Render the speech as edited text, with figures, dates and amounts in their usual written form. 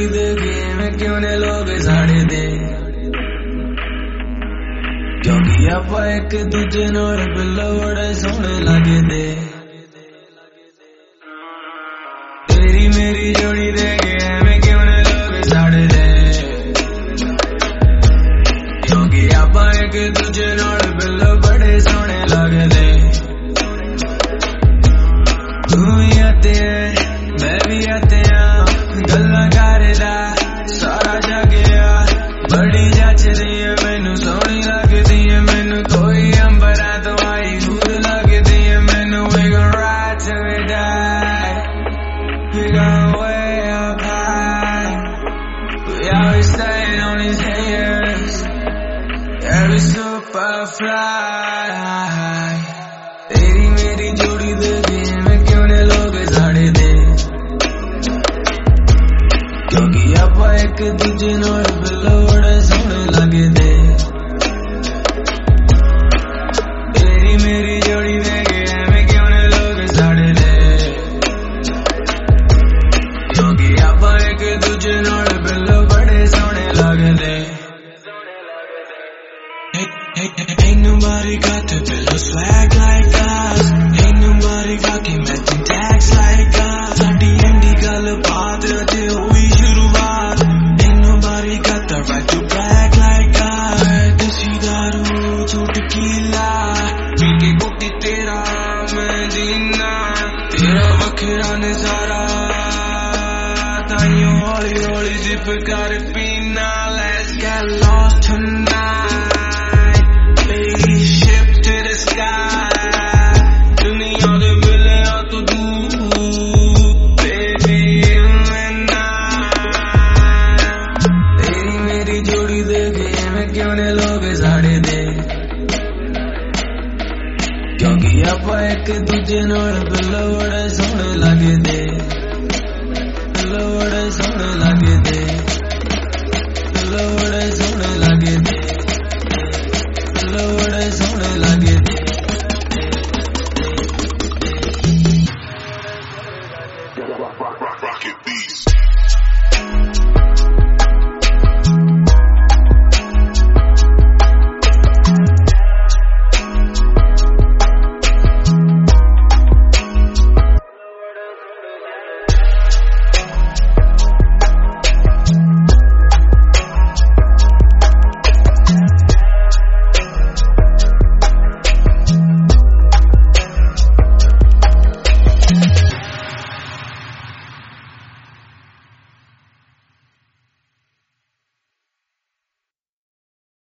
जोड़ी देखे मैं क्यों ने लोग साड़े दे, क्योंकि आप एक दूजे नाल बिल्लो बड़े सोहने लगे दे। तेरी मेरी जोड़ी देखे मैं क्यों ने लोग साड़े दे, क्योंकि आप एक दूजे नाल बिल्लो बड़े सोहने लगे दे। तू भी आते है मैं भी आते गल्ला करदा सारा जगिया, बड़ी जचदी है मैनू सोहनी लगदी है, मैनू कोई अंबरा तो आई दूर लगदी है मैनू। We gon' ride till we die, we gon' way up high, we always staying on these haters, yeah we super fly। तेरी मेरी जोड़ी देखे मैं क्यों ने लोग साड़े दे, क्योंकि आप एक दूजे नाल बिल्लो बड़े सोहने लगे दे। तेरी मेरी जोड़ी देखे मैं क्यों ने लोग साड़े दे, क्योंकि आप एक दूजे नाल बिल्लो बड़े सोहने लगे दे। Ain't nobody got the pillow swag like us, ain't nobody rocking matching tags like us। साडी एंडी गल बात अजे हुई शुरुआत, ain't nobody got the right to brag like us। देसी दारू चुटकीला पी के गुटी तेरा मैं जीना, तेरा वखरा नजारा ताइयों हौली हौली जिप कर पीना। Let's get lost tonight, spaceship to the sky, दुनिया के मिले तो दूर baby you and I। तेरी मेरी जोड़ी देखे मैं क्यों ने लोग साड़े दे, क्योंकि आप एक दूजे नाल बिल्लो बड़े सोहने लगे दे।